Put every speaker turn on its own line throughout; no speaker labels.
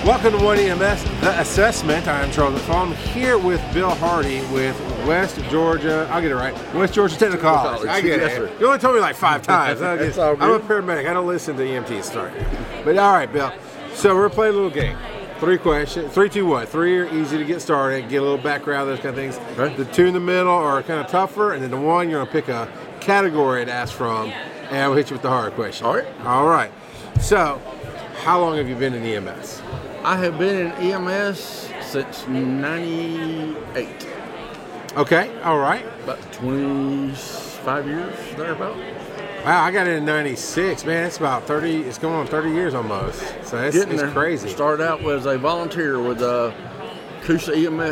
Welcome to 1EMS, The Assessment. I'm Charles McFall. I'm here with Bill Hardy with West Georgia. I'll get it right. West Georgia Technical College. I get it. You only told me like 5 times. I'm a paramedic. I don't listen to EMTs. Sorry. But all right, Bill. So we're playing a little game. 3 questions. 3, 2, 1. 3 are easy to get started, get a little background, those kind of things.
Right.
The 2 in the middle are kind of tougher, and then the 1 you're going to pick a category to ask from, and we'll hit you with the harder question.
All right.
All right. So, how long have you been in EMS?
I have been in EMS since 98.
Okay, all right.
About 25 years, thereabout.
Wow, I got in 96. Man, it's about 30, it's going on 30 years almost. So it's crazy.
Started out as a volunteer with Coosa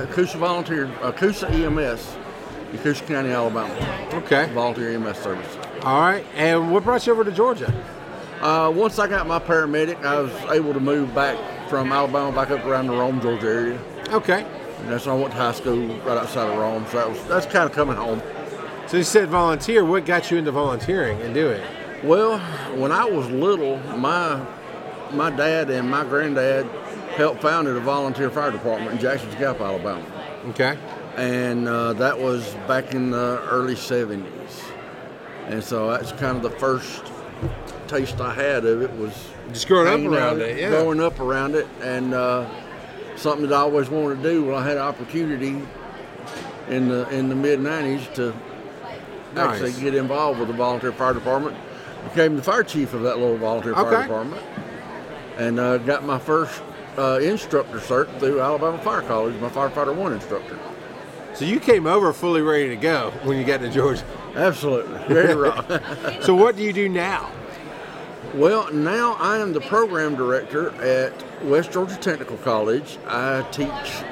EMS in Coosa County, Alabama.
Okay.
Volunteer EMS service.
All right, and what brought you over to Georgia?
Once I got my paramedic, I was able to move back from Alabama back up around the Rome, Georgia area.
Okay.
And that's when I went to high school right outside of Rome. So that's kind of coming home.
So you said volunteer. What got you into volunteering and doing?
Well, when I was little, my dad and my granddad helped founded a volunteer fire department in Jackson's Gap, Alabama.
Okay.
And that was back in the early 70s. And so that's kind of the first taste I had of it was
just growing up around it, yeah.
Growing up around it, and something that I always wanted to do. When I had an opportunity in the mid 90s to actually get involved with the volunteer fire department, became the fire chief of that little volunteer fire department, and got my first instructor cert through Alabama Fire College, my firefighter 1 instructor.
So you came over fully ready to go when you got to Georgia.
Absolutely, very raw.
So what do you do now?
Well, now I am the program director at West Georgia Technical College. I teach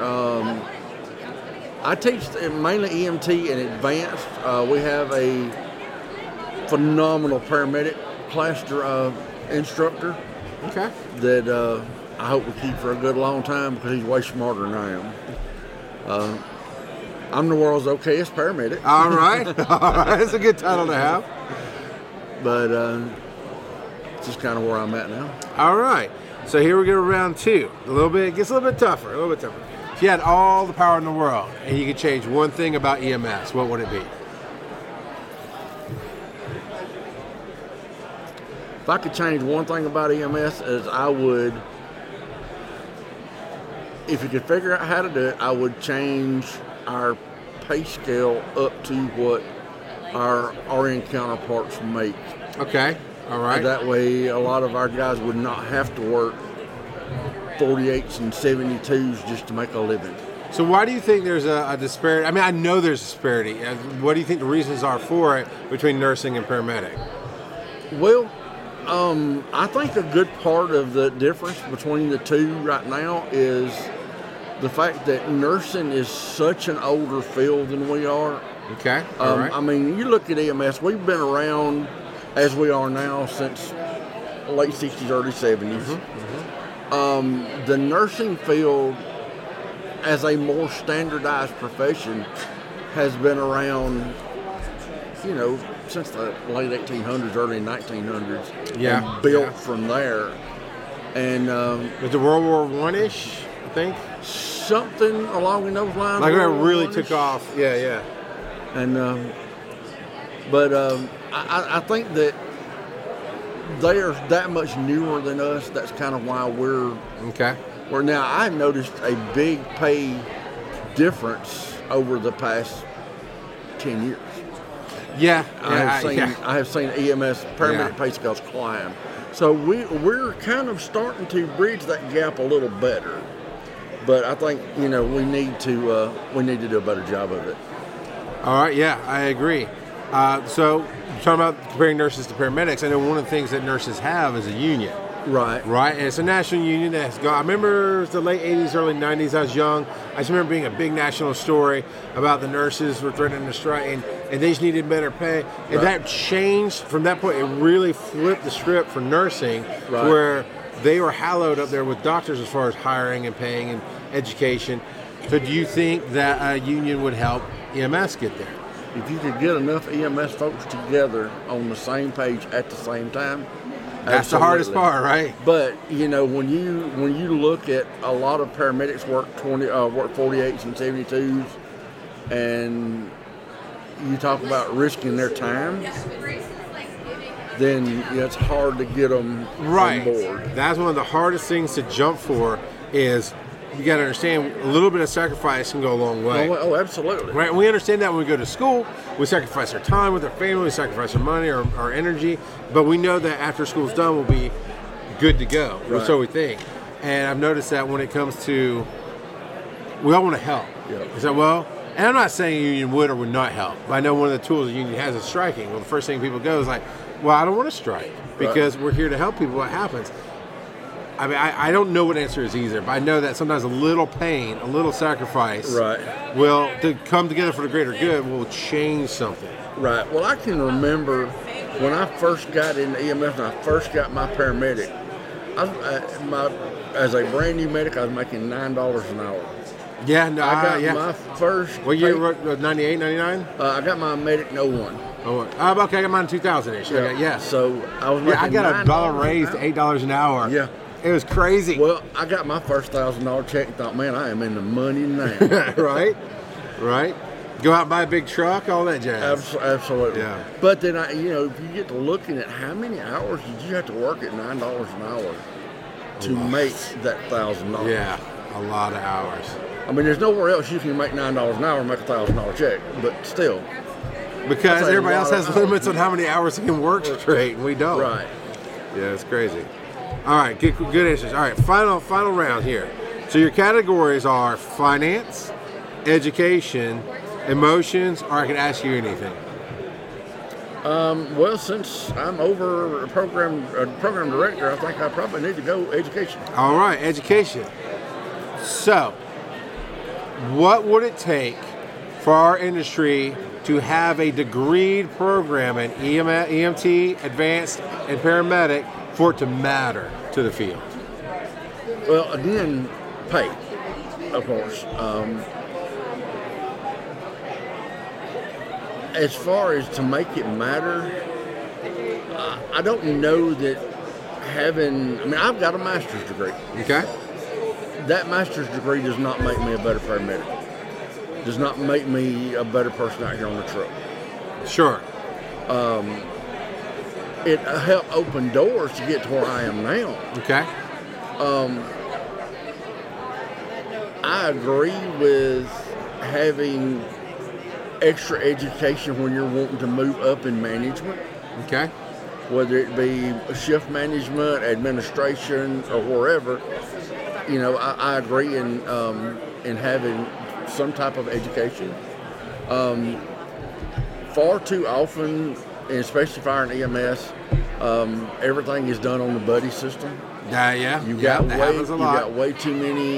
mainly EMT and advanced. We have a phenomenal paramedic class instructor.
Okay.
That I hope we keep for a good long time because he's way smarter than I am. I'm the world's okayest paramedic.
All right. All right. That's a good title to have.
But it's just kind of where I'm at now.
All right. So here we go to round 2. It gets a little bit tougher. If you had all the power in the world and you could change one thing about EMS, what would it be?
If I could change one thing about EMS, is I would, if you could figure out how to do it, I would change our pay scale up to what our RN counterparts make.
Okay. All right.
And that way, a lot of our guys would not have to work 48s and 72s just to make a living.
So why do you think there's a disparity? I mean, I know there's a disparity. What do you think the reasons are for it between nursing and paramedic?
Well, I think a good part of the difference between the two right now is the fact that nursing is such an older field than we are.
Okay. All right.
I mean, you look at EMS, we've been around as we are now since late 60s, early 70s. The nursing field as a more standardized profession has been around, since the late 1800s, early 1900s.
Yeah.
And built from there. And
was it World War I-ish, I think?
Something along those lines.
Like when it really took off. Yeah.
And I think that they are that much newer than us. That's kind of why we're now. I've noticed a big pay difference over the past 10 years.
Yeah,
I have seen EMS paramedic pay scales climb. So we're kind of starting to bridge that gap a little better. But I think we need to do a better job of it.
All right, yeah, I agree. So you're talking about comparing nurses to paramedics. I know one of the things that nurses have is a union.
Right.
And it's a national union that's gone. I remember it was the late 80s, early 90s. I was young. I just remember being a big national story about the nurses were threatening to strike, and they just needed better pay. And that changed from that point. It really flipped the script for nursing, where they were hallowed up there with doctors as far as hiring and paying and education. So do you think that a union would help EMS get there?
If you could get enough EMS folks together on the same page at the same time,
That's the hardest part, right?
But when you look at a lot of paramedics work 48s and 72s, and you talk about risking their time, then it's hard to get them on board.
That's one of the hardest things to jump for. Is you got to understand a little bit of sacrifice can go a long way.
Oh, absolutely.
Right, we understand that when we go to school, we sacrifice our time with our family, we sacrifice our money, our energy, but we know that after school's done, we'll be good to go.
Right.
So we think. And I've noticed that when it comes to, we all want to help.
Yeah.
Is that well? And I'm not saying a union would or would not help, but I know one of the tools the union has is striking. Well, the first thing people go is like, well, I don't want to strike because we're here to help people. What happens? I mean, I don't know what answer is either, but I know that sometimes a little pain, a little sacrifice will, to come together for the greater good, will change something.
Right. Well, I can remember when I first got into EMS and I first got my paramedic, as a brand new medic, I was making $9 an hour.
Yeah, no,
I got my first.
What year? 98, 99?
I got my medic in 01.
Oh, okay, I got mine in 2000-ish.
Yeah. So I was making
I got $1 raise to $8 an hour.
Yeah.
It was crazy.
Well, I got my first $1,000 check and thought, man, I am in the money now.
Right. Go out and buy a big truck, all that jazz.
Absolutely.
Yeah.
But then, if you get to looking at how many hours did you have to work at $9 an hour to make that $1,000?
Yeah, a lot of hours.
I mean, there's nowhere else you can make $9 an hour and make a $1,000 check, but still.
Because everybody else has limits on how many hours they can work straight, and we don't.
Right.
Yeah, it's crazy. All right, good answers. All right, final round here. So your categories are finance, education, emotions, or I can ask you anything.
Well, since I'm over a program director, I think I probably need to go education.
All right, education. So, what would it take for our industry to have a degreed program in EMT, advanced, and paramedic for it to matter to the field?
Well, again, pay, of course. As far as to make it matter, I don't know that I've got a master's degree.
Okay.
That master's degree does not make me a better paramedic. Does not make me a better person out here on the truck.
Sure.
It helped open doors to get to where I am now.
Okay.
I agree with having extra education when you're wanting to move up in management.
Okay.
Whether it be shift management, administration, or wherever, I agree in having some type of education. Far too often, especially fire and EMS, everything is done on the buddy system.
Yeah.
You got way too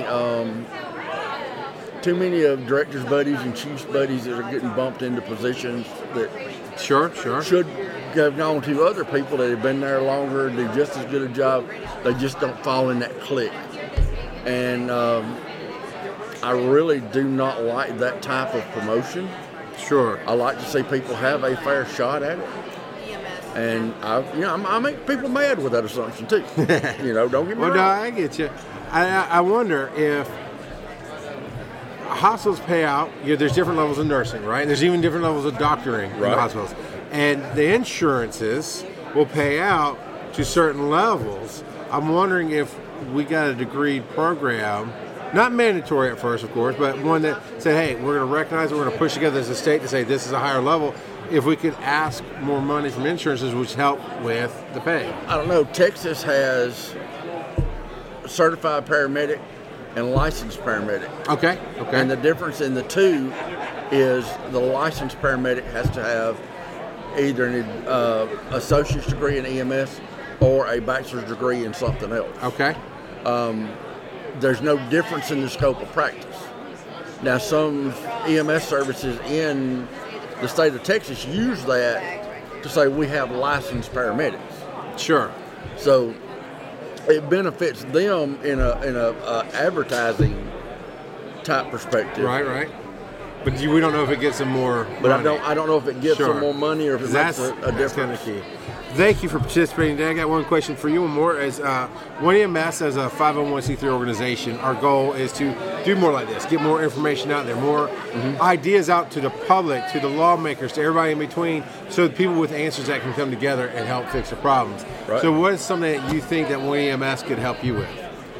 many of directors' buddies and chiefs' buddies that are getting bumped into positions that
sure
should have gone to other people that have been there longer, do just as good a job. They just don't fall in that clique. And I really do not like that type of promotion.
Sure.
I like to see people have a fair shot at it. And I make people mad with that assumption too. Don't get me wrong.
Well, no, I get you. I wonder if hospitals pay out. There's different levels of nursing, right? There's even different levels of doctoring in the hospitals, and the insurances will pay out to certain levels. I'm wondering if we got a degreed program, not mandatory at first, of course, but one that said, hey, we're going to recognize it, we're going to push together as a state to say this is a higher level. If we could ask more money from insurances, which help with the pay.
I don't know. Texas has certified paramedic and licensed paramedic.
Okay.
And the difference in the two is the licensed paramedic has to have either an associate's degree in EMS or a bachelor's degree in something else.
Okay.
There's no difference in the scope of practice. Now, some EMS services in the state of Texas use that to say we have licensed paramedics.
Sure.
So it benefits them in a advertising type perspective.
Right. But we don't know if it gets them more.
But
money.
I don't know if it gets them more money or if it makes a difference.
That's kind of key. Thank you for participating today. I got one question for you and more. As One EMS, as a 501c3 organization, our goal is to do more like this, get more information out there, more ideas out to the public, to the lawmakers, to everybody in between, so that people with answers that can come together and help fix the problems.
Right.
So what is something that you think that One EMS could help you with?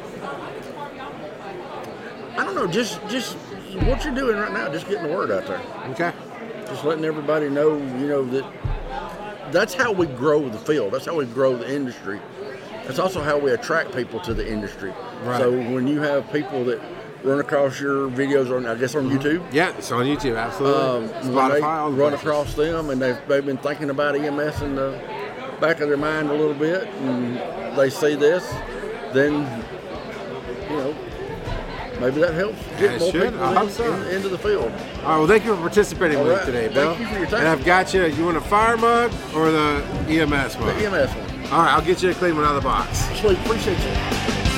I don't know, just what you're doing right now, just getting the word out there.
Okay.
Just letting everybody know, that that's how we grow the field. That's how we grow the industry. That's also how we attract people to the industry.
Right.
So when you have people that run across your videos on, I guess, on YouTube.
Yeah, it's on YouTube, absolutely.
When
Spotify,
they
all the
run
places.
across them and they've been thinking about EMS in the back of their mind a little bit, and they see this, then maybe that helps get more people into the field.
All right, well, thank you for participating with me today, Bill.
Thank you for your time.
And I've got you. You want a fire mug or the EMS mug?
The EMS one.
All right, I'll get you a clean one out of the box.
Sweet, appreciate you.